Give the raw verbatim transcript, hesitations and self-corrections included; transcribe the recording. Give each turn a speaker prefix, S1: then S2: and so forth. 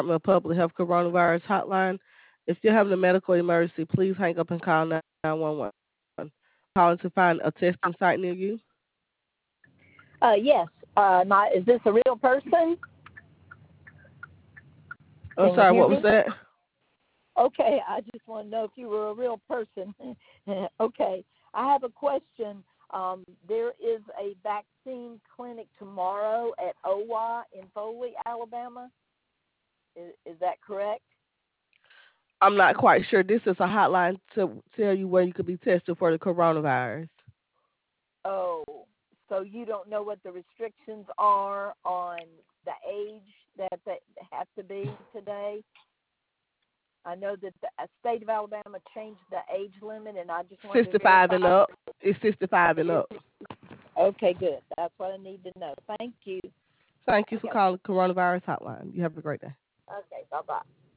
S1: Department of Public Health Coronavirus Hotline. If you're having a medical emergency, please hang up and call nine one one. Calling to find a testing site near you.
S2: Uh, yes. Uh, not, is this a real person?
S1: I'm
S2: Can you
S1: sorry,
S2: hear
S1: what was
S2: me?
S1: that?
S2: Okay, I just want to know if you were a real person. Okay, I have a question. Um, there is a vaccine clinic tomorrow at O W A in Foley, Alabama. Is, is that correct?
S1: I'm not quite sure. This is a hotline to tell you where you could be tested for the coronavirus.
S2: Oh, so you don't know what the restrictions are on the age that they have to be today? I know that the uh, state of Alabama changed the age limit, and I just wanted to
S1: sixty-five and
S2: verify.
S1: up. It's sixty-five and
S2: Is
S1: up.
S2: it? Okay, good. That's what I need to know. Thank you.
S1: Thank you for
S2: Okay.
S1: calling the coronavirus hotline. You have a great day.
S2: Okay. Bye bye.